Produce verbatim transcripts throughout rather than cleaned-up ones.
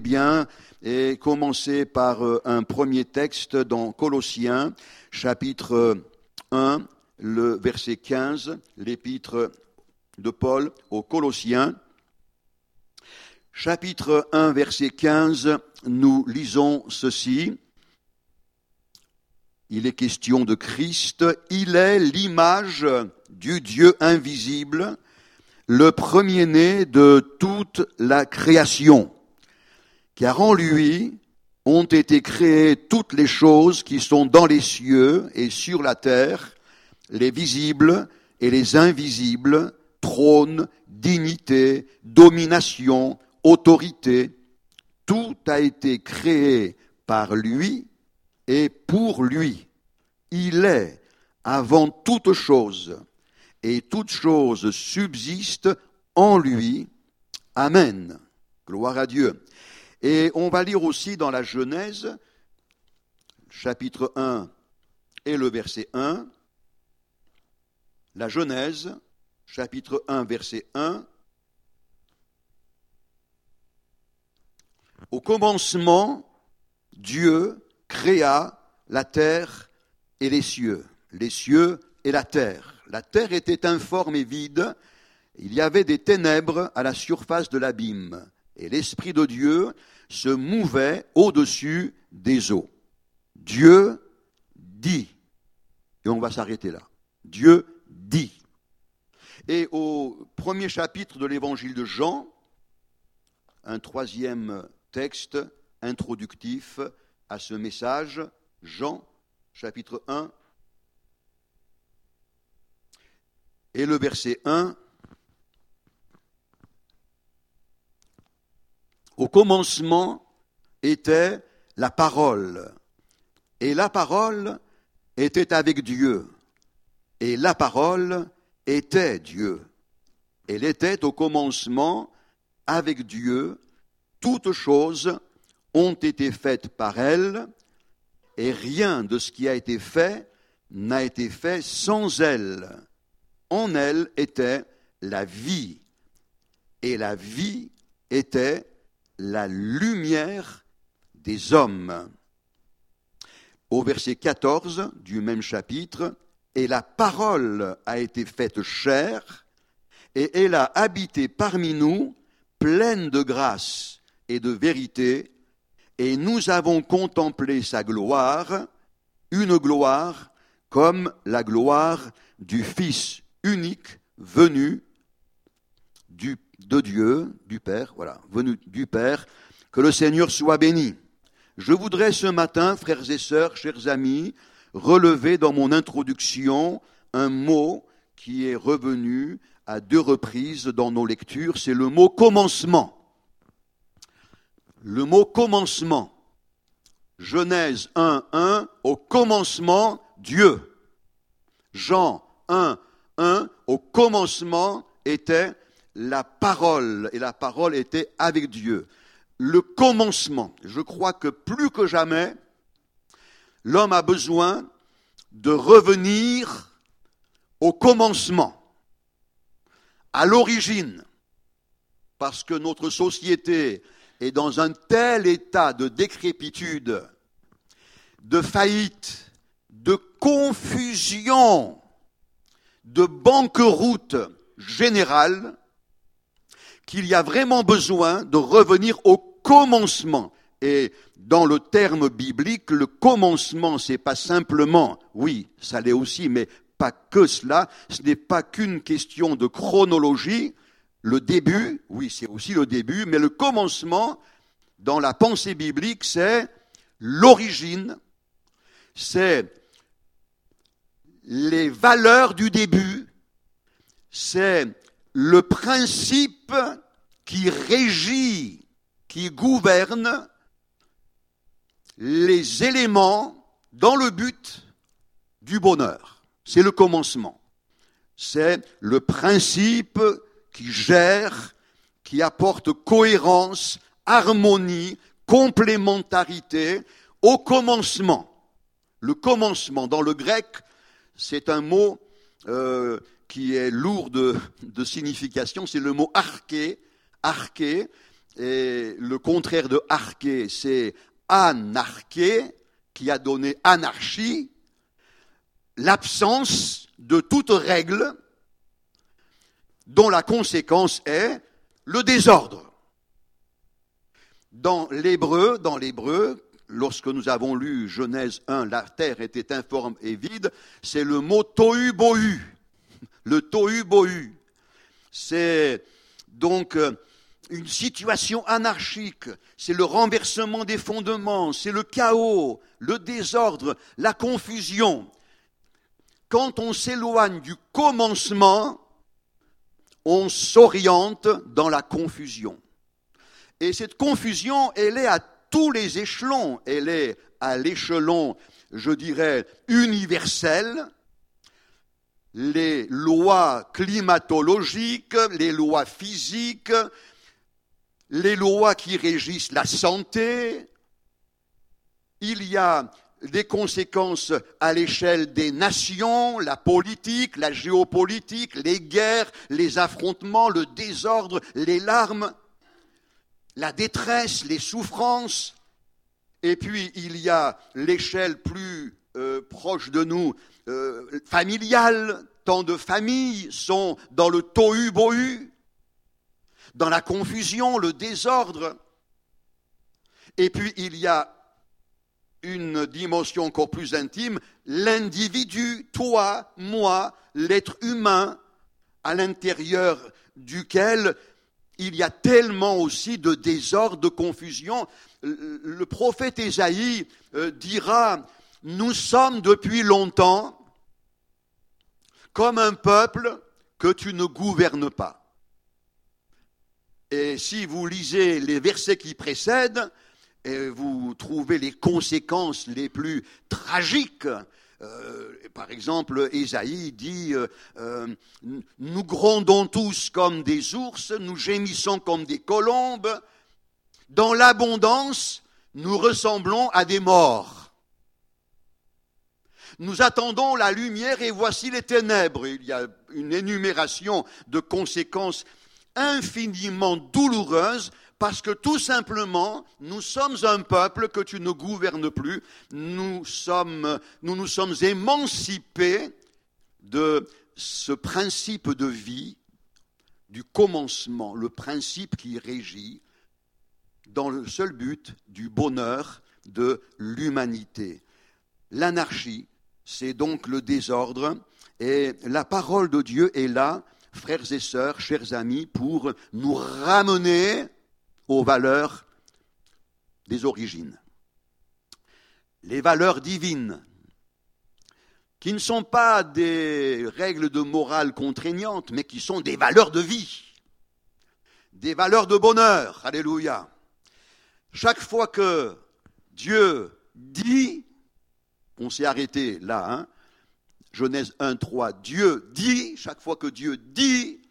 bien et commencer par un premier texte dans Colossiens, chapitre un, le verset quinze, l'épître de Paul aux Colossiens. Chapitre un, verset quinze, nous lisons ceci. Il est question de Christ. Il est l'image du Dieu invisible, le premier-né de toute la création. Car en lui ont été créées toutes les choses qui sont dans les cieux et sur la terre, les visibles et les invisibles, trône, dignité, domination, autorité. Tout a été créé par lui et pour lui. Il est avant toute chose, et toute chose subsiste en lui. Amen. Gloire à Dieu. Et on va lire aussi dans la Genèse, chapitre un et le verset un. La Genèse, chapitre un, verset un. Au commencement, Dieu créa la terre et les cieux, les cieux et la terre. La terre était informe et vide, il y avait des ténèbres à la surface de l'abîme, et l'Esprit de Dieu se mouvait au-dessus des eaux. Dieu dit, et on va s'arrêter là, Dieu dit. Et au premier chapitre de l'évangile de Jean, un troisième texte introductif à ce message, Jean, chapitre un, et le verset un. Au commencement était la parole, et la parole était avec Dieu, et la parole était Dieu. Elle était au commencement avec Dieu, toutes choses ont été faites par elle, et rien de ce qui a été fait n'a été fait sans elle. En elle était la vie, et la vie était la lumière des hommes. Au verset quatorze du même chapitre, et la parole a été faite chair, et elle a habité parmi nous, pleine de grâce et de vérité, et nous avons contemplé sa gloire, une gloire comme la gloire du Fils unique venu du, de Dieu, du Père, voilà, venu du Père, que le Seigneur soit béni. Je voudrais ce matin, frères et sœurs, chers amis, relever dans mon introduction un mot qui est revenu à deux reprises dans nos lectures, c'est le mot commencement. Le mot commencement. Genèse un, un, au commencement, Dieu. Jean un, un, au commencement était la parole, et la parole était avec Dieu. Le commencement, je crois que plus que jamais, l'homme a besoin de revenir au commencement, à l'origine, parce que notre société est dans un tel état de décrépitude, de faillite, de confusion, de banqueroute générale, qu'il y a vraiment besoin de revenir au commencement. Et dans le terme biblique, le commencement, c'est pas simplement, oui, ça l'est aussi, mais pas que cela, ce n'est pas qu'une question de chronologie. Le début, oui, c'est aussi le début, mais le commencement, dans la pensée biblique, c'est l'origine, c'est les valeurs du début, c'est le principe qui régit, qui gouverne les éléments dans le but du bonheur. C'est le commencement. C'est le principe qui gère, qui apporte cohérence, harmonie, complémentarité au commencement. Le commencement, dans le grec, c'est un mot euh, qui est lourd de, de signification, c'est le mot arché, arché, et le contraire de arché, c'est anarché, qui a donné anarchie, l'absence de toute règle dont la conséquence est le désordre. Dans l'hébreu, dans l'hébreu, lorsque nous avons lu Genèse un, la terre était informe et vide, c'est le mot tohu bohu. Le tohu bohu. C'est donc une situation anarchique, c'est le renversement des fondements, c'est le chaos, le désordre, la confusion. Quand on s'éloigne du commencement, on s'oriente dans la confusion. Et cette confusion, elle est à tous les échelons. Elle est à l'échelon, je dirais, universel. Les lois climatologiques, les lois physiques, les lois qui régissent la santé. Il y a des conséquences à l'échelle des nations, la politique, la géopolitique, les guerres, les affrontements, le désordre, les larmes, la détresse, les souffrances. Et puis il y a l'échelle plus euh, proche de nous, euh, familiale. Tant de familles sont dans le tohu-bohu, dans la confusion, le désordre. Et puis il y a une dimension encore plus intime, l'individu, toi, moi, l'être humain, à l'intérieur duquel il y a tellement aussi de désordre, de confusion. Le prophète Ésaïe dira, nous sommes depuis longtemps comme un peuple que tu ne gouvernes pas. Et si vous lisez les versets qui précèdent, et vous trouvez les conséquences les plus tragiques. Euh, par exemple, Ésaïe dit euh, « Nous grondons tous comme des ours, nous gémissons comme des colombes. Dans l'abondance, nous ressemblons à des morts. Nous attendons la lumière et voici les ténèbres. » Il y a une énumération de conséquences infiniment douloureuses parce que tout simplement, nous sommes un peuple que tu ne gouvernes plus. Nous sommes, nous nous sommes émancipés de ce principe de vie, du commencement, le principe qui régit dans le seul but du bonheur de l'humanité. L'anarchie, c'est donc le désordre, et la parole de Dieu est là, frères et sœurs, chers amis, pour nous ramener aux valeurs des origines. Les valeurs divines, qui ne sont pas des règles de morale contraignantes, mais qui sont des valeurs de vie, des valeurs de bonheur. Alléluia. Chaque fois que Dieu dit, on s'est arrêté là, hein, Genèse un, trois, Dieu dit, chaque fois que Dieu dit,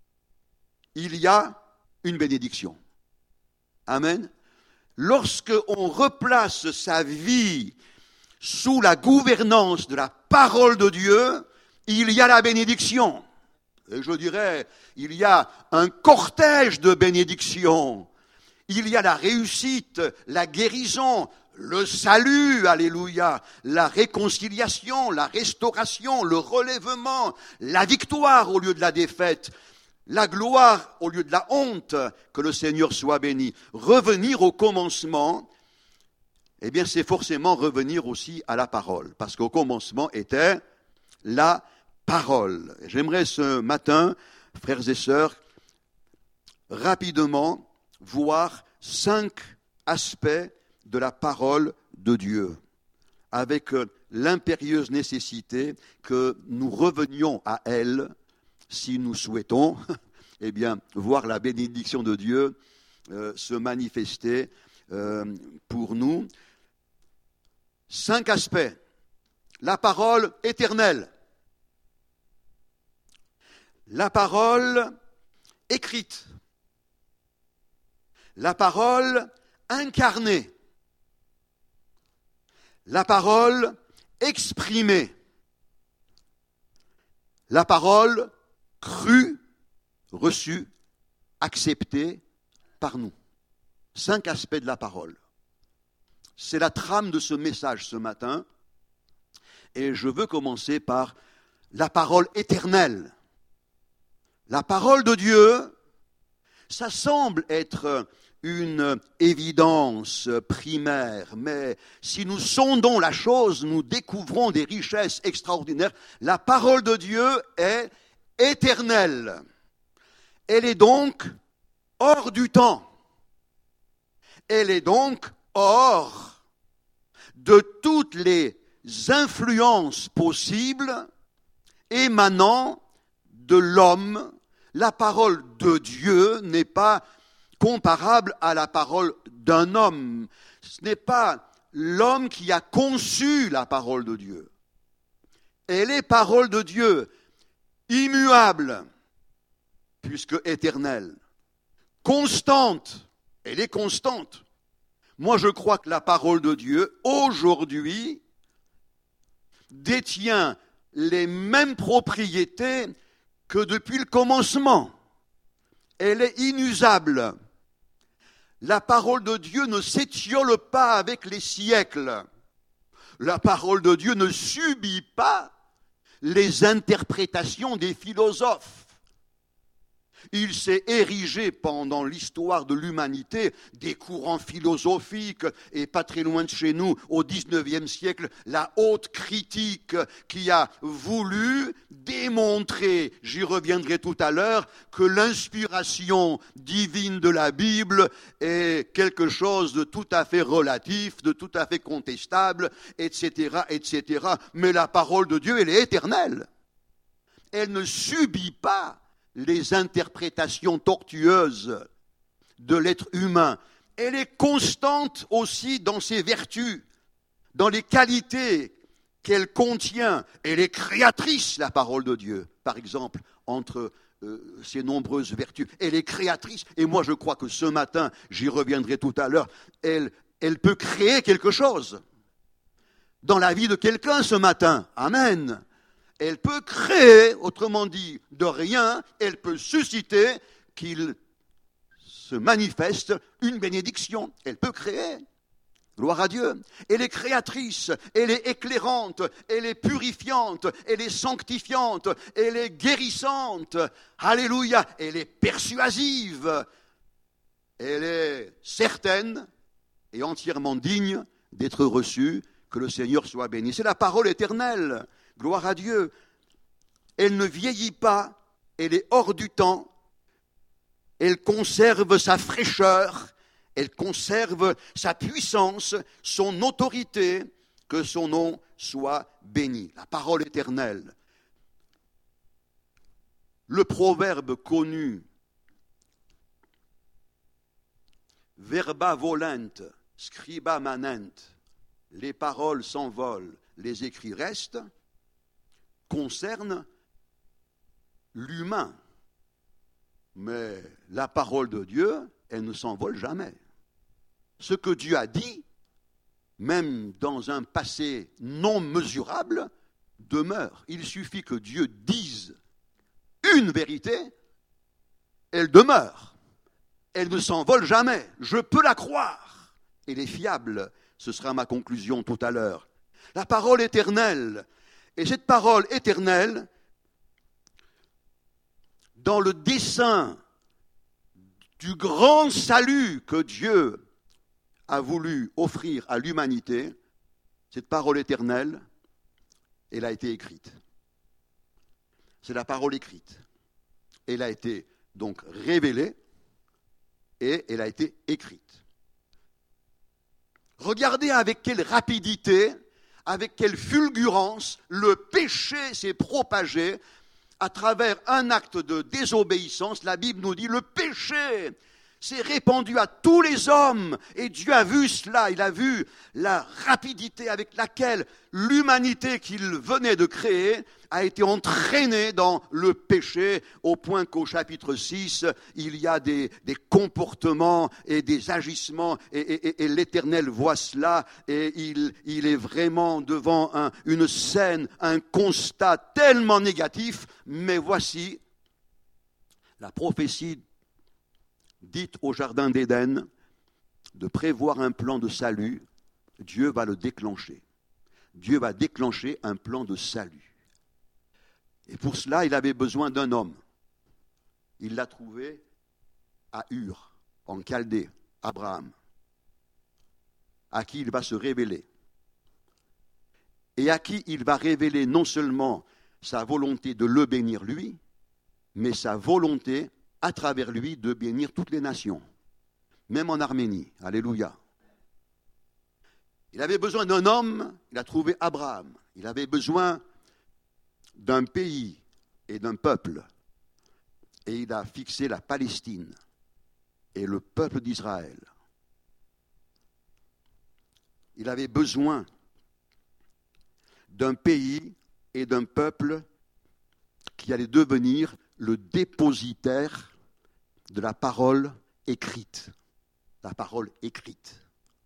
il y a une bénédiction. Amen. Lorsque on replace sa vie sous la gouvernance de la parole de Dieu, il y a la bénédiction. Et je dirais, il y a un cortège de bénédictions. Il y a la réussite, la guérison, le salut, alléluia, la réconciliation, la restauration, le relèvement, la victoire au lieu de la défaite. La gloire au lieu de la honte, que le Seigneur soit béni. Revenir au commencement, eh bien c'est forcément revenir aussi à la parole, parce qu'au commencement était la parole. J'aimerais ce matin, frères et sœurs, rapidement voir cinq aspects de la parole de Dieu, avec l'impérieuse nécessité que nous revenions à elle, si nous souhaitons, eh bien, voir la bénédiction de Dieu euh, se manifester euh, pour nous. Cinq aspects. La parole éternelle. La parole écrite. La parole incarnée. La parole exprimée. La parole cru, reçu, accepté par nous. Cinq aspects de la parole. C'est la trame de ce message ce matin. Et je veux commencer par la parole éternelle. La parole de Dieu, ça semble être une évidence primaire, mais si nous sondons la chose, nous découvrons des richesses extraordinaires. La parole de Dieu est éternelle. Elle est donc hors du temps. Elle est donc hors de toutes les influences possibles émanant de l'homme. La parole de Dieu n'est pas comparable à la parole d'un homme. Ce n'est pas l'homme qui a conçu la parole de Dieu. Elle est parole de Dieu, immuable, puisque éternelle, constante, elle est constante. Moi, je crois que la parole de Dieu, aujourd'hui, détient les mêmes propriétés que depuis le commencement. Elle est inusable. La parole de Dieu ne s'étiole pas avec les siècles. La parole de Dieu ne subit pas les interprétations des philosophes. Il s'est érigé pendant l'histoire de l'humanité des courants philosophiques et pas très loin de chez nous, au dix-neuvième siècle, la haute critique qui a voulu démontrer, j'y reviendrai tout à l'heure, que l'inspiration divine de la Bible est quelque chose de tout à fait relatif, de tout à fait contestable, et cetera, et cetera. Mais la parole de Dieu, elle est éternelle. Elle ne subit pas les interprétations tortueuses de l'être humain. Elle est constante aussi dans ses vertus, dans les qualités qu'elle contient. Elle est créatrice, la parole de Dieu, par exemple, entre euh, ses nombreuses vertus. Elle est créatrice, et moi je crois que ce matin, j'y reviendrai tout à l'heure, elle, elle peut créer quelque chose dans la vie de quelqu'un ce matin. Amen. Elle peut créer, autrement dit, de rien, elle peut susciter qu'il se manifeste une bénédiction. Elle peut créer. Gloire à Dieu. Elle est créatrice, elle est éclairante, elle est purifiante, elle est sanctifiante, elle est guérissante. Alléluia. Elle est persuasive. Elle est certaine et entièrement digne d'être reçue. Que le Seigneur soit béni. C'est la parole éternelle. Gloire à Dieu. Elle ne vieillit pas, elle est hors du temps, elle conserve sa fraîcheur, elle conserve sa puissance, son autorité, que son nom soit béni. La parole éternelle. Le proverbe connu, verba volent, scriba manent, les paroles s'envolent, les écrits restent, concerne l'humain. Mais la parole de Dieu, elle ne s'envole jamais. Ce que Dieu a dit, même dans un passé non mesurable, demeure. Il suffit que Dieu dise une vérité, elle demeure. Elle ne s'envole jamais. Je peux la croire. Elle est fiable. Ce sera ma conclusion tout à l'heure. La parole éternelle. Et cette parole éternelle, dans le dessein du grand salut que Dieu a voulu offrir à l'humanité, cette parole éternelle, elle a été écrite. C'est la parole écrite. Elle a été donc révélée et elle a été écrite. Regardez avec quelle rapidité, avec quelle fulgurance le péché s'est propagé à travers un acte de désobéissance. La Bible nous dit le péché s'est répandu à tous les hommes et Dieu a vu cela, il a vu la rapidité avec laquelle l'humanité qu'il venait de créer a été entraînée dans le péché au point qu'au chapitre six, il y a des, des comportements et des agissements et, et, et l'Éternel voit cela et il, il est vraiment devant un, une scène, un constat tellement négatif, mais voici la prophétie dite au jardin d'Éden de prévoir un plan de salut, Dieu va le déclencher. Dieu va déclencher un plan de salut. Et pour cela, il avait besoin d'un homme. Il l'a trouvé à Ur, en Chaldée, Abraham, à qui il va se révéler. Et à qui il va révéler non seulement sa volonté de le bénir lui, mais sa volonté, à travers lui, de bénir toutes les nations, même en Arménie. Alléluia. Il avait besoin d'un homme, il a trouvé Abraham. Il avait besoin d'un pays et d'un peuple. Et il a fixé la Palestine et le peuple d'Israël. Il avait besoin d'un pays et d'un peuple qui allait devenir le dépositaire de la parole écrite. La parole écrite.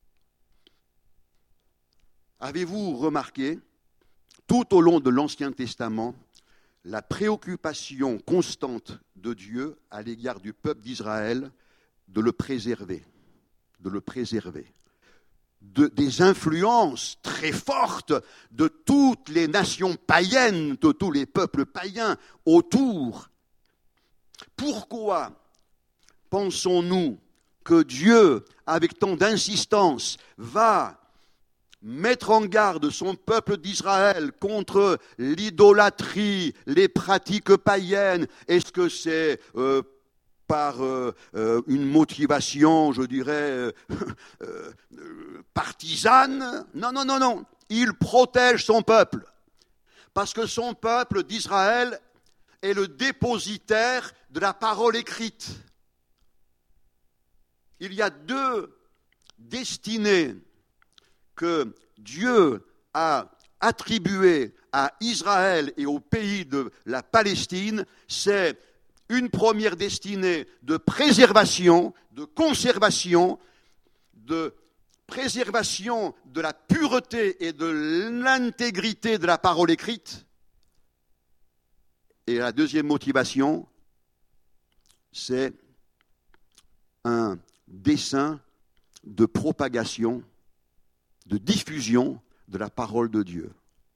Avez-vous remarqué, tout au long de l'Ancien Testament, la préoccupation constante de Dieu à l'égard du peuple d'Israël de le préserver, de le préserver. De, des influences très fortes de toutes les nations païennes, de tous les peuples païens autour. Pourquoi pensons-nous que Dieu, avec tant d'insistance, va mettre en garde son peuple d'Israël contre l'idolâtrie, les pratiques païennes? Est-ce que c'est euh, par euh, euh, une motivation, je dirais, euh, euh, partisane? Non, non, non, non. Il protège son peuple. Parce que son peuple d'Israël est le dépositaire de la parole écrite. Il y a deux destinées que Dieu a attribuées à Israël et au pays de la Palestine. C'est une première destinée de préservation, de conservation, de préservation de la pureté et de l'intégrité de la parole écrite. Et la deuxième motivation, c'est un dessein de propagation, de diffusion de la parole de Dieu.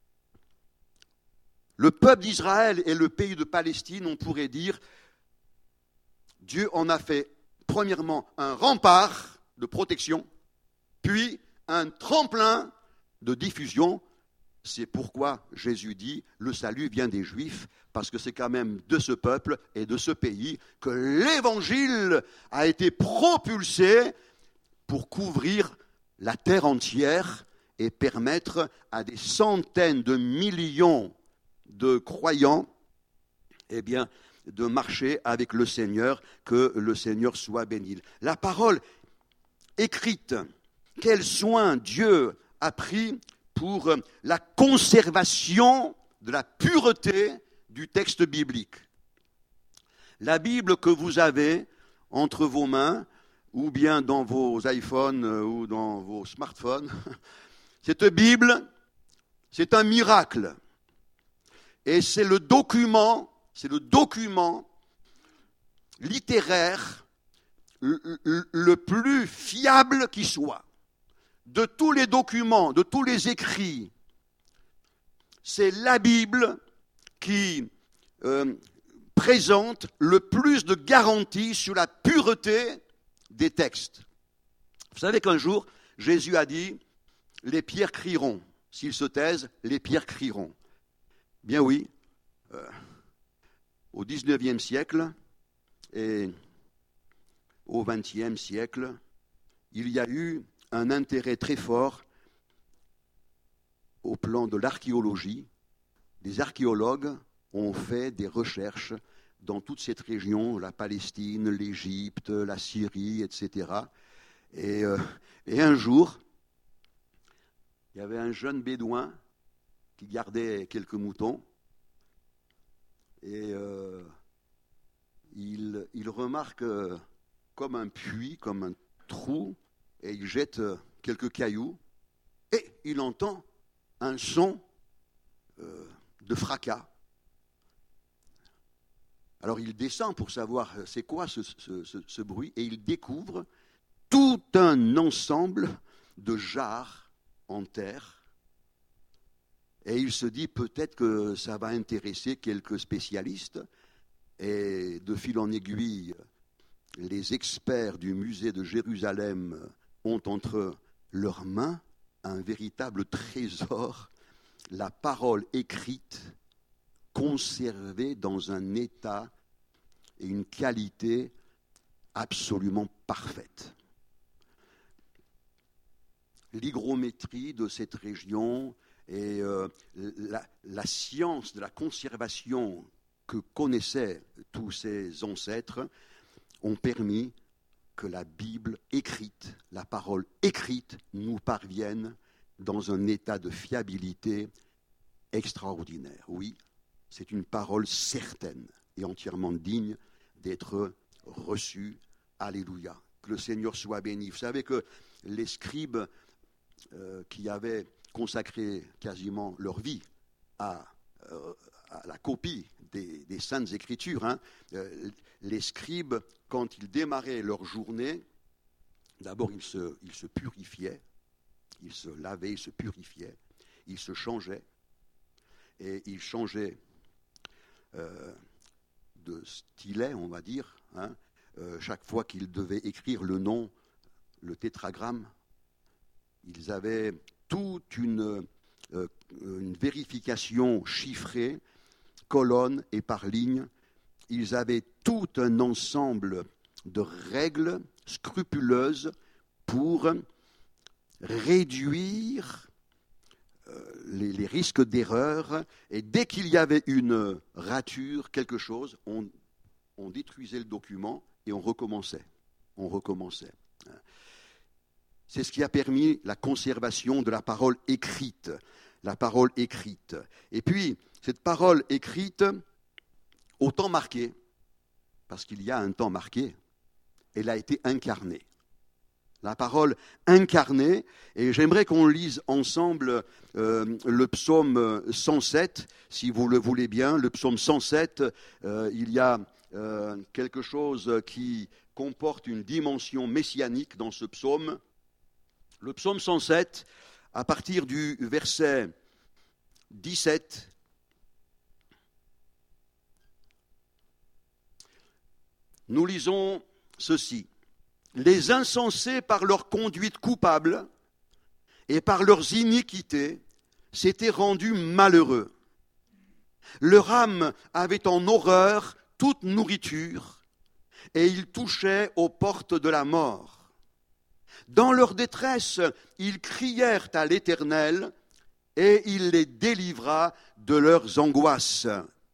Le peuple d'Israël et le pays de Palestine, on pourrait dire, Dieu en a fait premièrement un rempart de protection, puis un tremplin de diffusion. C'est pourquoi Jésus dit, le salut vient des Juifs, parce que c'est quand même de ce peuple et de ce pays que l'Évangile a été propulsé pour couvrir la terre entière et permettre à des centaines de millions de croyants, eh bien, de marcher avec le Seigneur, que le Seigneur soit béni. La parole écrite, quel soin Dieu a pris pour la conservation de la pureté du texte biblique. La Bible que vous avez entre vos mains, ou bien dans vos iPhones ou dans vos smartphones, cette Bible, c'est un miracle. Et c'est le document, c'est le document littéraire le, le, le plus fiable qui soit. De tous les documents, de tous les écrits, c'est la Bible qui euh, présente le plus de garanties sur la pureté des textes. Vous savez qu'un jour, Jésus a dit, les pierres crieront. S'ils se taisent, les pierres crieront. Bien oui, euh, au dix-neuvième siècle et au vingtième siècle, il y a eu un intérêt très fort au plan de l'archéologie. Des archéologues ont fait des recherches dans toute cette région, la Palestine, l'Égypte, la Syrie, et cetera. Et, euh, et un jour, il y avait un jeune bédouin qui gardait quelques moutons et euh, il, il remarque euh, comme un puits, comme un trou, et il jette euh, quelques cailloux et il entend un son euh, de fracas. Alors il descend pour savoir c'est quoi ce, ce, ce, ce bruit et il découvre tout un ensemble de jarres en terre. Et il se dit peut-être que ça va intéresser quelques spécialistes. Et de fil en aiguille, les experts du musée de Jérusalem ont entre leurs mains un véritable trésor, la parole écrite, conservée dans un état et une qualité absolument parfaite. L'hygrométrie de cette région et euh, la, la science de la conservation que connaissaient tous ses ancêtres ont permis que la Bible écrite, la parole écrite, nous parvienne dans un état de fiabilité extraordinaire. Oui, c'est une parole certaine et entièrement digne d'être reçue. Alléluia. Que le Seigneur soit béni. Vous savez que les scribes euh, qui avaient consacré quasiment leur vie à, euh, à la copie des, des Saintes Écritures, hein, euh, les scribes, quand ils démarraient leur journée, d'abord ils se, ils se purifiaient, ils se lavaient, ils se purifiaient, ils se changeaient, et ils changeaient euh, de stylet, on va dire, hein, euh, chaque fois qu'ils devaient écrire le nom, le tétragramme. Ils avaient toute une, euh, une vérification chiffrée, colonne et par ligne. Ils avaient tout un ensemble de règles scrupuleuses pour réduire euh, les, les risques d'erreur. Et dès qu'il y avait une rature, quelque chose, on, on détruisait le document et on recommençait. On recommençait. C'est ce qui a permis la conservation de la parole écrite. La parole écrite. Et puis, cette parole écrite, au temps marqué, parce qu'il y a un temps marqué, elle a été incarnée. La parole incarnée, et j'aimerais qu'on lise ensemble euh, le psaume cent sept, si vous le voulez bien. Le psaume cent sept, euh, il y a euh, quelque chose qui comporte une dimension messianique dans ce psaume. Le psaume cent sept, à partir du verset dix-sept, nous lisons ceci. Les insensés, par leur conduite coupable et par leurs iniquités, s'étaient rendus malheureux. Leur âme avait en horreur toute nourriture, et ils touchaient aux portes de la mort. Dans leur détresse, ils crièrent à l'Éternel, et il les délivra de leurs angoisses.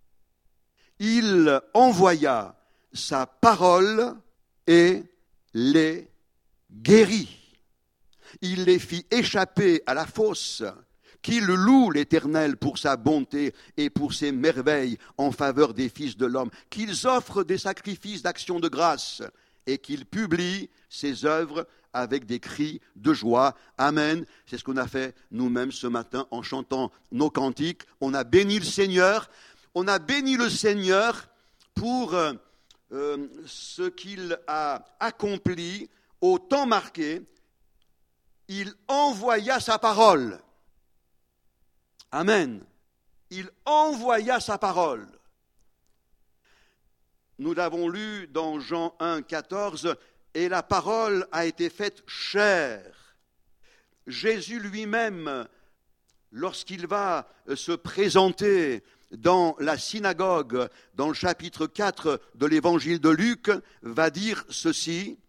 Il envoya sa parole et les guérit. Il les fit échapper à la fosse. Qu'ils louent l'Éternel pour sa bonté et pour ses merveilles en faveur des fils de l'homme. Qu'ils offrent des sacrifices d'action de grâce et qu'ils publient ses œuvres avec des cris de joie. Amen. C'est ce qu'on a fait nous-mêmes ce matin en chantant nos cantiques. On a béni le Seigneur. On a béni le Seigneur pour euh, euh, ce qu'il a accompli au temps marqué. Il envoya sa parole. Amen. Il envoya sa parole. Nous l'avons lu dans Jean un, quatorze, et la parole a été faite chair. Jésus lui-même, lorsqu'il va se présenter dans la synagogue, dans le chapitre quatre de l'évangile de Luc, va dire ceci.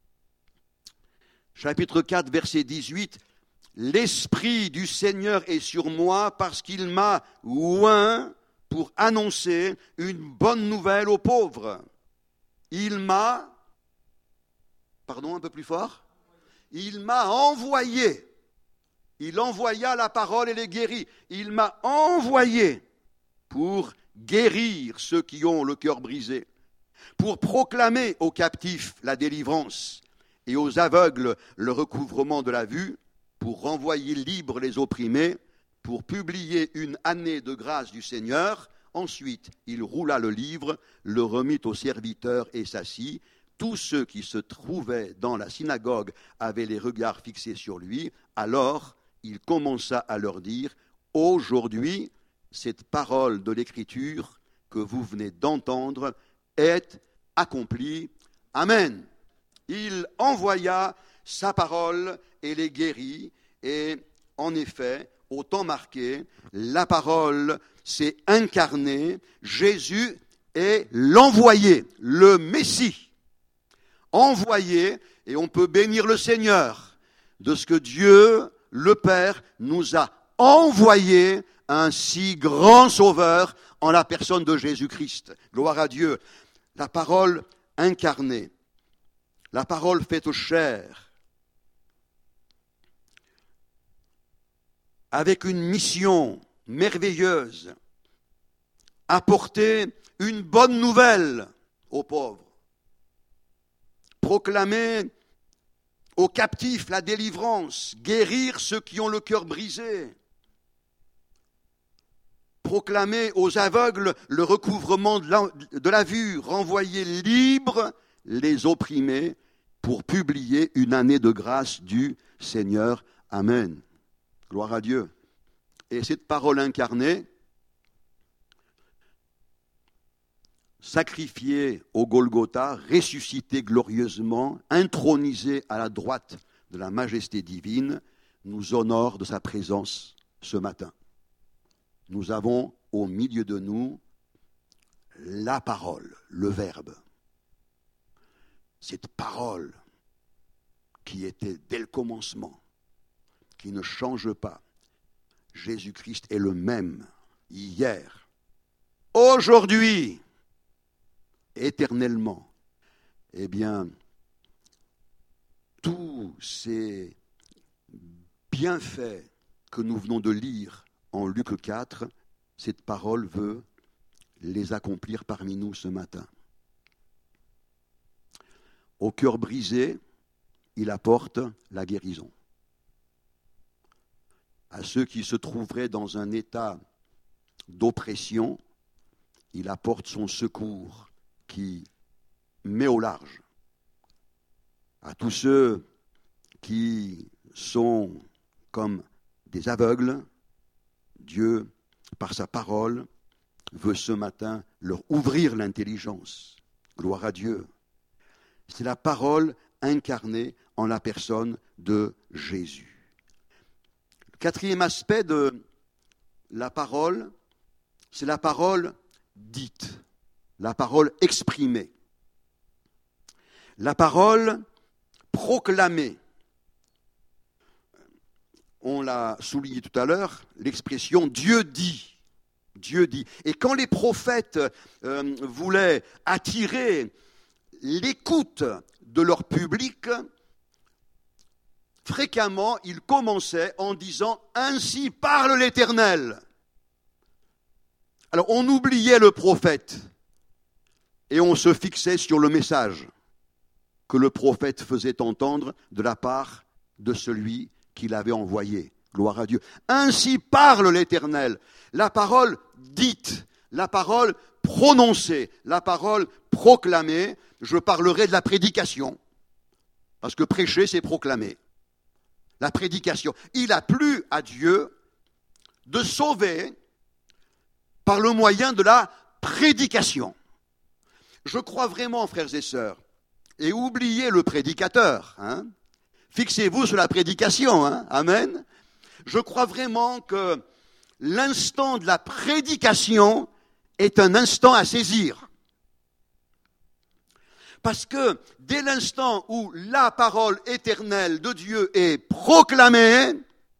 Chapitre quatre, verset dix-huit. L'Esprit du Seigneur est sur moi parce qu'il m'a oint pour annoncer une bonne nouvelle aux pauvres. Il m'a, pardon un peu plus fort, il m'a envoyé. Il envoya la parole et les guérit. Il m'a envoyé pour guérir ceux qui ont le cœur brisé, pour proclamer aux captifs la délivrance et aux aveugles le recouvrement de la vue, pour renvoyer libres les opprimés, pour publier une année de grâce du Seigneur. Ensuite, il roula le livre, le remit au serviteur et s'assit. tous ceux qui se trouvaient dans la synagogue avaient les regards fixés sur lui. Alors il commença à leur dire, « Aujourd'hui, cette parole de l'Écriture que vous venez d'entendre est accomplie. » Amen. Il envoya sa parole et les guérit. Et en effet, au temps marqué, la parole s'est incarnée. Jésus est l'envoyé, le Messie. Envoyé, et on peut bénir le Seigneur de ce que Dieu, le Père, nous a envoyé un si grand sauveur en la personne de Jésus-Christ. Gloire à Dieu. La parole incarnée, la parole faite chair, avec une mission merveilleuse, apporter une bonne nouvelle aux pauvres, proclamer aux captifs la délivrance, guérir ceux qui ont le cœur brisé, proclamer aux aveugles le recouvrement de la, de la vue, renvoyer libres les opprimés pour publier une année de grâce du Seigneur. Amen. Gloire à Dieu. Et cette parole incarnée, sacrifiée au Golgotha, ressuscitée glorieusement, intronisée à la droite de la majesté divine, nous honore de sa présence ce matin. Nous avons au milieu de nous la parole, le Verbe. Cette parole qui était dès le commencement, qui ne change pas. Jésus-Christ est le même hier, aujourd'hui, éternellement. Eh bien, tous ces bienfaits que nous venons de lire en Luc quatre, cette parole veut les accomplir parmi nous ce matin. Au cœur brisé, il apporte la guérison. À ceux qui se trouveraient dans un état d'oppression, il apporte son secours qui met au large. À tous ceux qui sont comme des aveugles, Dieu, par sa parole, veut ce matin leur ouvrir l'intelligence. Gloire à Dieu. C'est la parole incarnée en la personne de Jésus. Le quatrième aspect de la parole, c'est la parole dite, la parole exprimée, la parole proclamée. On l'a souligné tout à l'heure, l'expression « Dieu dit ». Dieu dit. Et quand les prophètes euh, voulaient attirer l'écoute de leur public, fréquemment, ils commençaient en disant « Ainsi parle l'Éternel ». Alors, on oubliait le prophète et on se fixait sur le message que le prophète faisait entendre de la part de celui qui l'avait envoyé. Gloire à Dieu. Ainsi parle l'Éternel. La parole dite, la parole prononcée, la parole proclamée. Je parlerai de la prédication. Parce que prêcher, c'est proclamer. La prédication. Il a plu à Dieu de sauver par le moyen de la prédication. Je crois vraiment, frères et sœurs, et oubliez le prédicateur, hein. Fixez-vous sur la prédication, hein. Amen. Je crois vraiment que l'instant de la prédication est un instant à saisir. Parce que dès l'instant où la parole éternelle de Dieu est proclamée,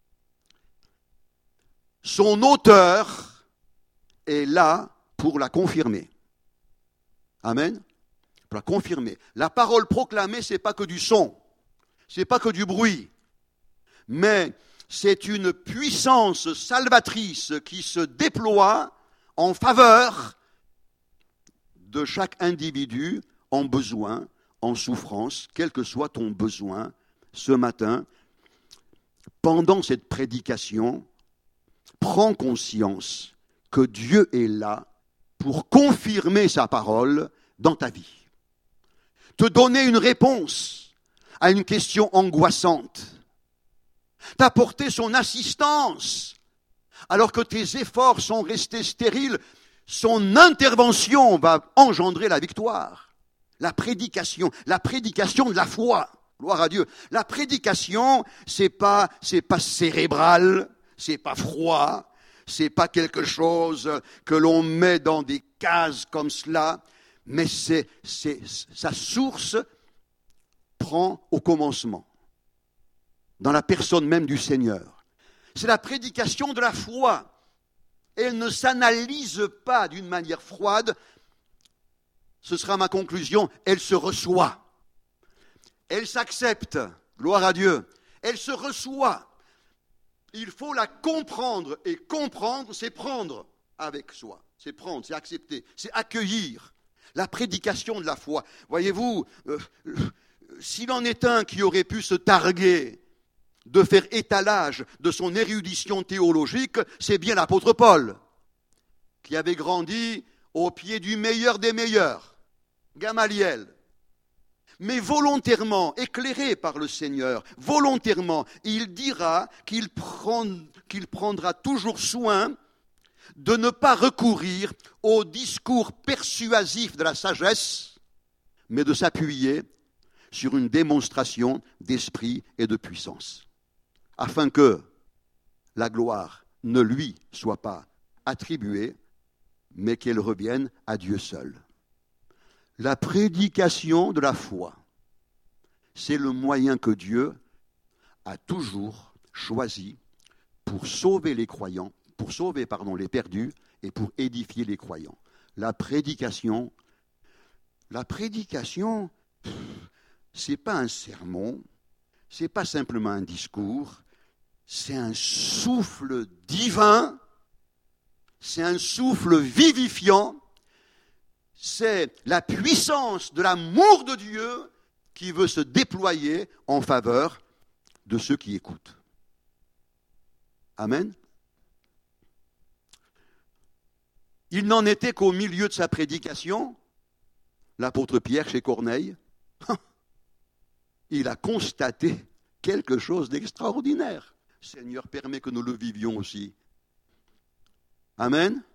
son auteur est là pour la confirmer. Amen. Pour la confirmer. La parole proclamée, c'est pas que du son, c'est pas que du bruit, mais c'est une puissance salvatrice qui se déploie en faveur de chaque individu en besoin, en souffrance, quel que soit ton besoin. Ce matin, pendant cette prédication, prends conscience que Dieu est là pour confirmer sa parole dans ta vie. te donner une réponse à une question angoissante, t'apporter son assistance alors que tes efforts sont restés stériles. Son intervention va engendrer la victoire. La prédication, la prédication de la foi. Gloire à Dieu. La prédication, c'est pas, c'est pas cérébral, c'est pas froid, c'est pas quelque chose que l'on met dans des cases comme cela, mais c'est, c'est, sa source prend au commencement, dans la personne même du Seigneur. C'est la prédication de la foi. Elle ne s'analyse pas d'une manière froide. Ce sera ma conclusion. Elle se reçoit. Elle s'accepte. Gloire à Dieu. Elle se reçoit. Il faut la comprendre. Et comprendre, c'est prendre avec soi. C'est prendre, c'est accepter, c'est accueillir. La prédication de la foi. Voyez-vous, euh, s'il en est un qui aurait pu se targuer de faire étalage de son érudition théologique, c'est bien l'apôtre Paul, qui avait grandi au pied du meilleur des meilleurs, Gamaliel. Mais volontairement, éclairé par le Seigneur, volontairement, il dira qu'il, prend, qu'il prendra toujours soin de ne pas recourir au discours persuasif de la sagesse, mais de s'appuyer sur une démonstration d'esprit et de puissance, afin que la gloire ne lui soit pas attribuée, mais qu'elle revienne à Dieu seul. La prédication de la foi, c'est le moyen que Dieu a toujours choisi pour sauver les croyants, pour sauver, pardon, les perdus et pour édifier les croyants. La prédication, la prédication, c'est pas un sermon, c'est pas simplement un discours, c'est un souffle divin, c'est un souffle vivifiant, c'est la puissance de l'amour de Dieu qui veut se déployer en faveur de ceux qui écoutent. Amen. Il n'en était qu'au milieu de sa prédication, l'apôtre Pierre chez Corneille, il a constaté quelque chose d'extraordinaire. Seigneur, permet que nous le vivions aussi. Amen.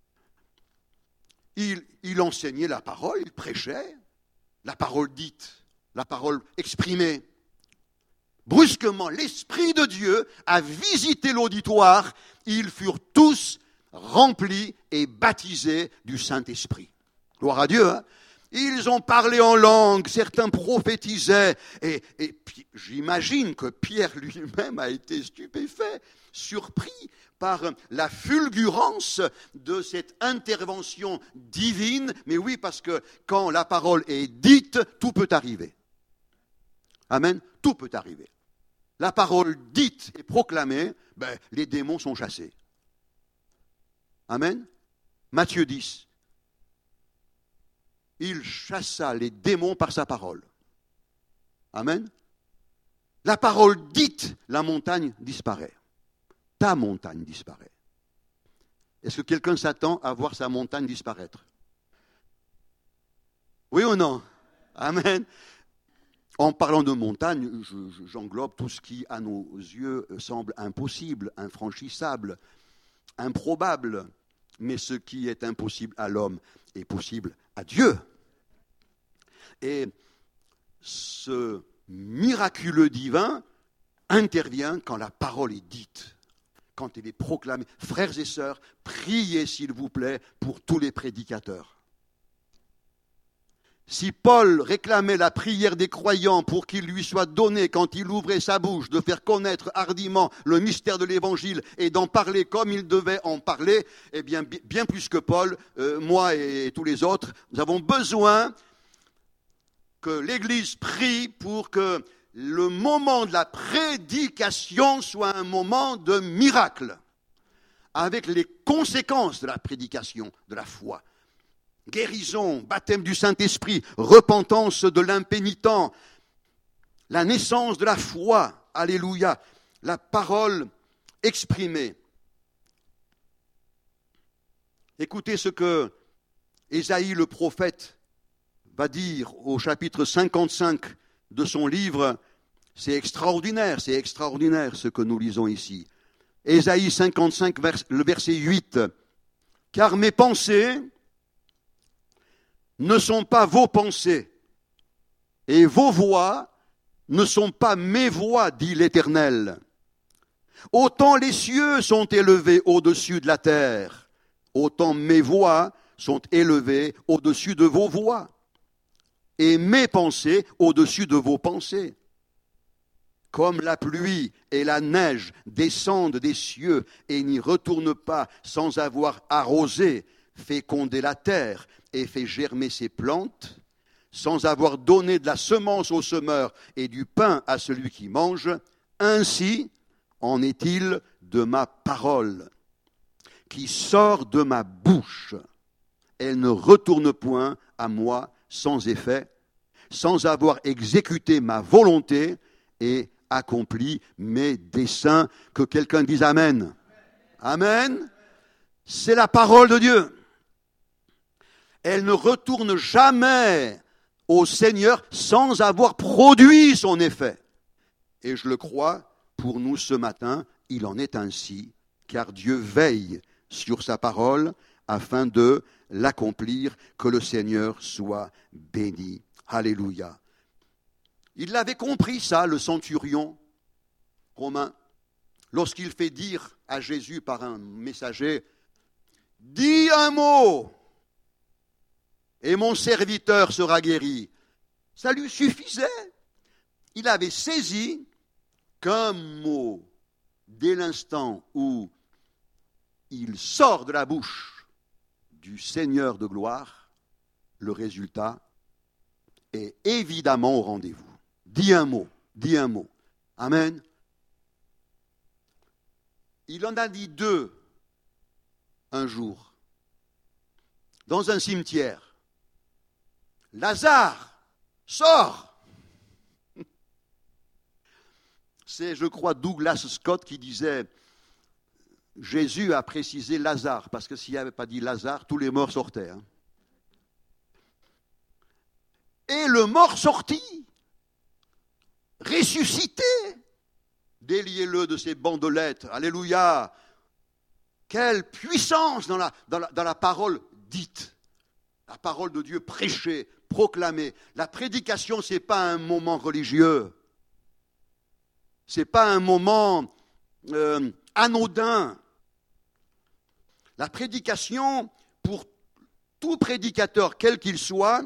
Il, il enseignait la parole, il prêchait, la parole dite, la parole exprimée. Brusquement, l'Esprit de Dieu a visité l'auditoire. Ils furent tous remplis et baptisés du Saint-Esprit. Gloire à Dieu, hein? Ils ont parlé en langue, certains prophétisaient, et, et puis, j'imagine que Pierre lui-même a été stupéfait, surpris par la fulgurance de cette intervention divine. Mais oui, parce que quand la parole est dite, tout peut arriver. Amen, tout peut arriver. La parole dite et proclamée, ben, les démons sont chassés. Amen. Matthieu dix. Il chassa les démons par sa parole. Amen. La parole dite, la montagne disparaît. Ta montagne disparaît. Est-ce que quelqu'un s'attend à voir sa montagne disparaître? Oui ou non? Amen. En parlant de montagne, je, je, j'englobe tout ce qui, à nos yeux, semble impossible, infranchissable, improbable. Mais ce qui est impossible à l'homme est possible à Dieu. Et ce miraculeux divin intervient quand la parole est dite, quand elle est proclamée. Frères et sœurs, priez s'il vous plaît pour tous les prédicateurs. Si Paul réclamait la prière des croyants pour qu'il lui soit donné, quand il ouvrait sa bouche, de faire connaître hardiment le mystère de l'Évangile et d'en parler comme il devait en parler, eh bien, bien plus que Paul, euh, moi et, et tous les autres, nous avons besoin que l'Église prie pour que le moment de la prédication soit un moment de miracle, avec les conséquences de la prédication, de la foi. Guérison, baptême du Saint-Esprit, repentance de l'impénitent, la naissance de la foi, alléluia, la parole exprimée. Écoutez ce que Ésaïe le prophète va dire au chapitre cinquante-cinq de son livre, c'est extraordinaire, c'est extraordinaire ce que nous lisons ici. Ésaïe cinquante-cinq, le verset huit. « Car mes pensées ne sont pas vos pensées, et vos voix ne sont pas mes voix, dit l'Éternel. Autant les cieux sont élevés au-dessus de la terre, autant mes voix sont élevées au-dessus de vos voix, et mes pensées au-dessus de vos pensées. Comme la pluie et la neige descendent des cieux et n'y retournent pas sans avoir arrosé, fécondé la terre et fait germer ses plantes, sans avoir donné de la semence au semeur et du pain à celui qui mange, ainsi en est-il de ma parole qui sort de ma bouche. Elle ne retourne point à moi sans effet, sans avoir exécuté ma volonté et accompli mes desseins. » Que quelqu'un dise Amen. Amen. C'est la parole de Dieu. Elle ne retourne jamais au Seigneur sans avoir produit son effet. Et je le crois, pour nous ce matin, il en est ainsi, car Dieu veille sur sa parole afin de l'accomplir, que le Seigneur soit béni. Alléluia. Il l'avait compris ça, le centurion romain, lorsqu'il fait dire à Jésus par un messager, « Dis un mot, et mon serviteur sera guéri. » Ça lui suffisait. Il avait saisi qu'un mot, dès l'instant où il sort de la bouche du Seigneur de gloire, le résultat est évidemment au rendez-vous. Dis un mot, dis un mot. Amen. Il en a dit deux un jour, dans un cimetière. Lazare, sors! C'est, je crois, Douglas Scott qui disait, Jésus a précisé Lazare, parce que s'il n'avait pas dit Lazare, tous les morts sortaient. Hein. Et le mort sorti, ressuscité, déliez-le de ses bandelettes, alléluia. Quelle puissance dans la, dans la, dans la parole dite, la parole de Dieu prêchée, proclamée. La prédication, ce n'est pas un moment religieux, ce n'est pas un moment euh, anodin. La prédication, pour tout prédicateur, quel qu'il soit,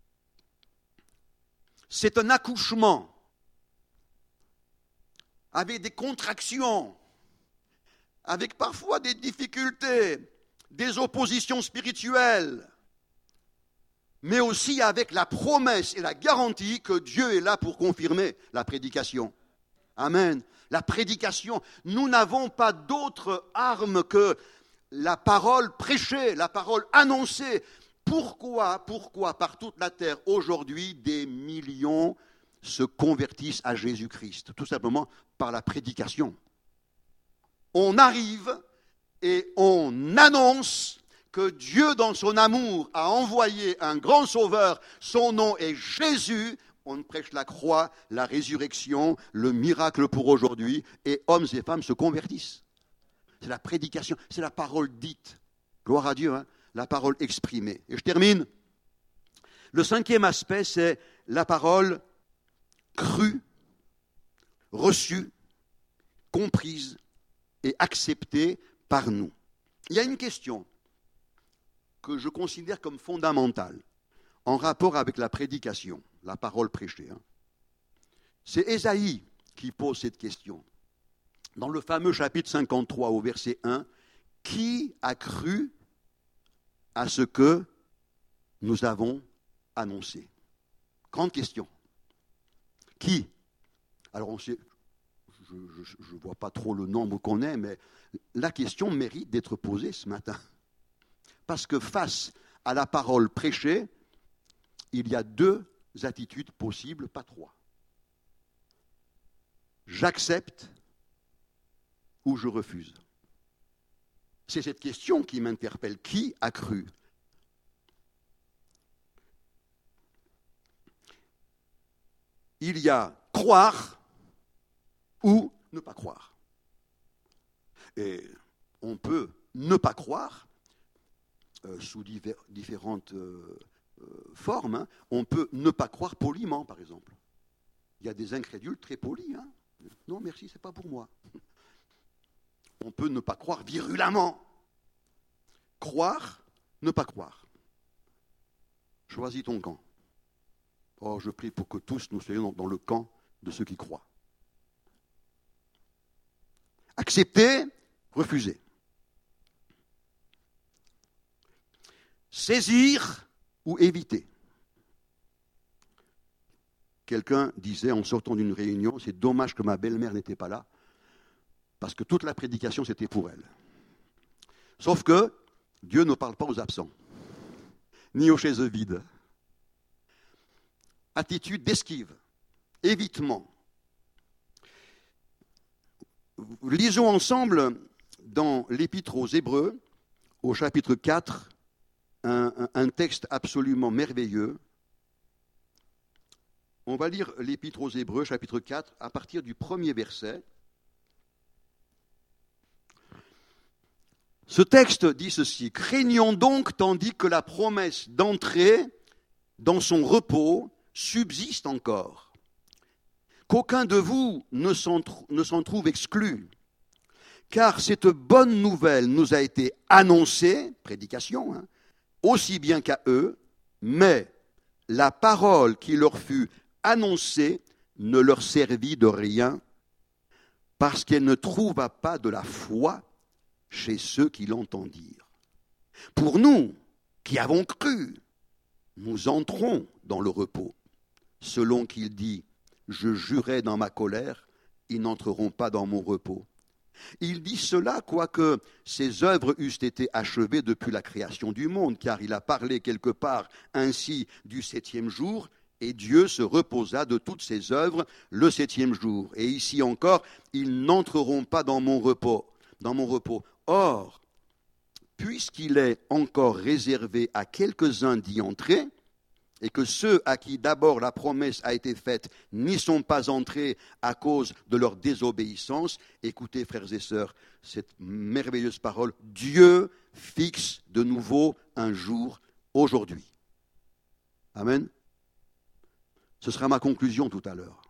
c'est un accouchement avec des contractions, avec parfois des difficultés, des oppositions spirituelles, mais aussi avec la promesse et la garantie que Dieu est là pour confirmer la prédication. Amen. La prédication, nous n'avons pas d'autre arme que la parole prêchée, la parole annoncée. Pourquoi, pourquoi par toute la terre aujourd'hui des millions se convertissent à Jésus-Christ? Tout simplement par la prédication. On arrive et on annonce que Dieu, dans son amour, a envoyé un grand sauveur. Son nom est Jésus. On prêche la croix, la résurrection, le miracle pour aujourd'hui, et hommes et femmes se convertissent. C'est la prédication, c'est la parole dite. Gloire à Dieu, hein, la parole exprimée. Et je termine. Le cinquième aspect, c'est la parole crue, reçue, comprise et acceptée par nous. Il y a une question que je considère comme fondamentale en rapport avec la prédication, la parole prêchée. Hein. C'est Ésaïe qui pose cette question. Dans le fameux chapitre cinquante-trois au verset un, qui a cru à ce que nous avons annoncé? Grande question. Qui? Alors on sait, je ne vois pas trop le nombre qu'on est, mais la question mérite d'être posée ce matin. Parce que face à la parole prêchée, il y a deux attitudes possibles, pas trois. J'accepte ou je refuse. C'est cette question qui m'interpelle. Qui a cru? il y a croire ou ne pas croire. Et on peut ne pas croire euh, sous divers, différentes euh, euh, formes. Hein. On peut ne pas croire poliment, par exemple. Il y a des incrédules très polis. Hein. Non, merci, c'est pas pour moi. On peut ne pas croire virulemment. Croire, ne pas croire. Choisis ton camp. Oh, je prie pour que tous nous soyons dans le camp de ceux qui croient. Accepter, refuser. Saisir ou éviter. Quelqu'un disait en sortant d'une réunion, c'est dommage que ma belle-mère n'était pas là, parce que toute la prédication c'était pour elle. Sauf que Dieu ne parle pas aux absents, ni aux chaises vides. Attitude d'esquive, évitement. Lisons ensemble dans l'Épître aux Hébreux, au chapitre quatre, un, un, un texte absolument merveilleux. On va lire l'Épître aux Hébreux, chapitre quatre, à partir du premier verset. Ce texte dit ceci: « Craignons donc, tandis que la promesse d'entrer dans son repos subsiste encore, qu'aucun de vous ne s'en, ne s'en trouve exclu, car cette bonne nouvelle nous a été annoncée, prédication, hein, aussi bien qu'à eux, mais la parole qui leur fut annoncée ne leur servit de rien, parce qu'elle ne trouva pas de la foi chez ceux qui l'entendirent. Pour nous, qui avons cru, nous entrons dans le repos, selon qu'il dit, je jurai dans ma colère, ils n'entreront pas dans mon repos. Il dit cela, quoique ses œuvres eussent été achevées depuis la création du monde, car il a parlé quelque part ainsi du septième jour, et Dieu se reposa de toutes ses œuvres le septième jour. Et ici encore, ils n'entreront pas dans mon repos, dans mon repos. Or, puisqu'il est encore réservé à quelques-uns d'y entrer, et que ceux à qui d'abord la promesse a été faite n'y sont pas entrés à cause de leur désobéissance, écoutez frères et sœurs, cette merveilleuse parole, Dieu fixe de nouveau un jour aujourd'hui. Amen. Ce sera ma conclusion tout à l'heure.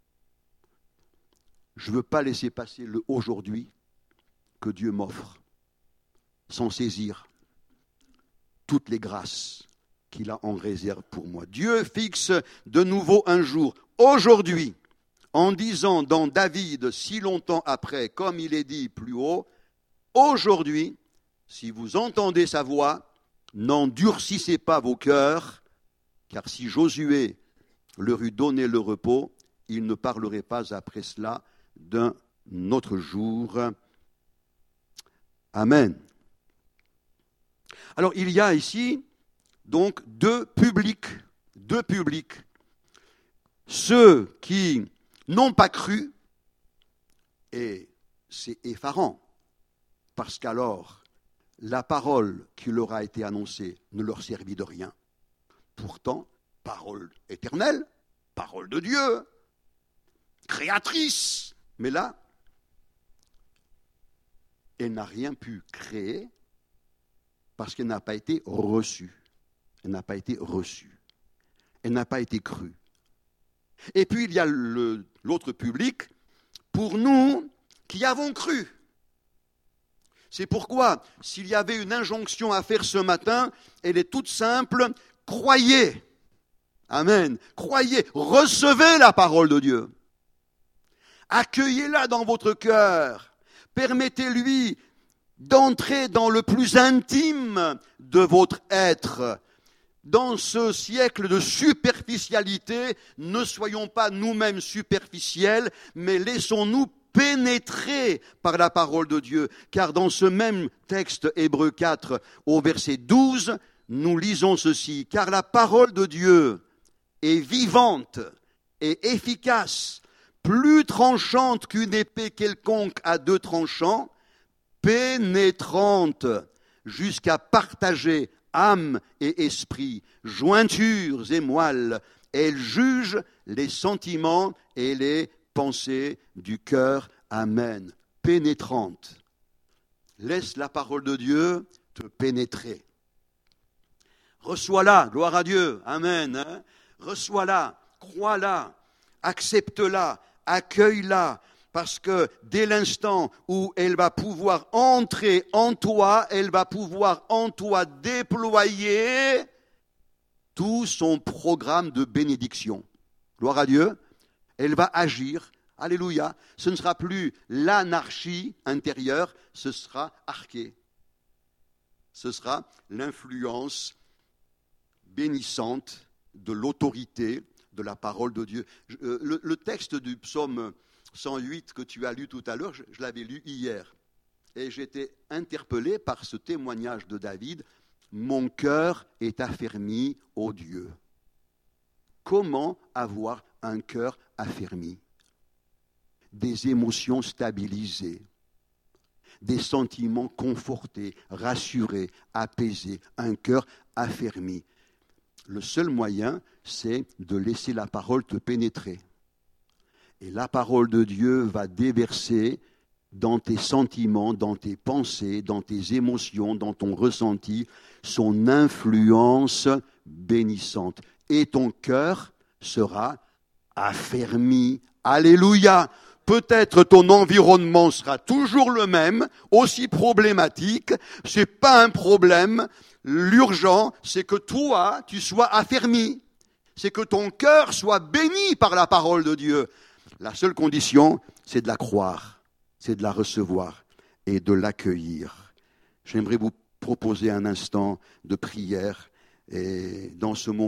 Je ne veux pas laisser passer le aujourd'hui que Dieu m'offre, sans saisir toutes les grâces qu'il a en réserve pour moi. Dieu fixe de nouveau un jour, aujourd'hui, en disant dans David, si longtemps après, comme il est dit plus haut, aujourd'hui, si vous entendez sa voix, n'endurcissez pas vos cœurs, car si Josué leur eût donné le repos, il ne parlerait pas après cela d'un autre jour. Amen. Alors il y a ici donc deux publics, deux publics. Ceux qui n'ont pas cru, et c'est effarant, parce qu'alors la parole qui leur a été annoncée ne leur servit de rien. Pourtant, parole éternelle, parole de Dieu, créatrice. Mais là, elle n'a rien pu créer parce qu'elle n'a pas été reçue. Elle n'a pas été reçue. Elle n'a pas été crue. Et puis il y a le, l'autre public, pour nous qui avons cru. C'est pourquoi, s'il y avait une injonction à faire ce matin, elle est toute simple, croyez. Amen. Croyez, recevez la parole de Dieu. Accueillez-la dans votre cœur. Permettez-lui d'entrer dans le plus intime de votre être. Dans ce siècle de superficialité, ne soyons pas nous-mêmes superficiels, mais laissons-nous pénétrer par la parole de Dieu. Car dans ce même texte, Hébreux quatre, au verset douze, nous lisons ceci. Car la parole de Dieu est vivante et efficace, plus tranchante qu'une épée quelconque à deux tranchants, pénétrante jusqu'à partager âme et esprit, jointures et moelles, Elle juge les sentiments et les pensées du cœur. Amen. Pénétrante. Laisse la parole de Dieu te pénétrer. Reçois-la, gloire à Dieu. Amen. Hein? Reçois-la, crois-la, accepte-la, accueille-la. Parce que dès l'instant où elle va pouvoir entrer en toi, elle va pouvoir en toi déployer tout son programme de bénédiction. Gloire à Dieu. Elle va agir. Alléluia. Ce ne sera plus l'anarchie intérieure, ce sera arché. Ce sera l'influence bénissante de l'autorité de la parole de Dieu. Le, le texte du psaume cent huit que tu as lu tout à l'heure, je, je l'avais lu hier. Et j'étais interpellé par ce témoignage de David. Mon cœur est affermi, ô Dieu. Comment avoir un cœur affermi? Des émotions stabilisées, des sentiments confortés, rassurés, apaisés, un cœur affermi. Le seul moyen, c'est de laisser la parole te pénétrer. Et la parole de Dieu va déverser dans tes sentiments, dans tes pensées, dans tes émotions, dans ton ressenti, son influence bénissante. Et ton cœur sera affermi. Alléluia! Peut-être ton environnement sera toujours le même, aussi problématique. C'est pas un problème. L'urgent, c'est que toi, tu sois affermi. C'est que ton cœur soit béni par la parole de Dieu. La seule condition, c'est de la croire, c'est de la recevoir et de l'accueillir. J'aimerais vous proposer un instant de prière et dans ce moment,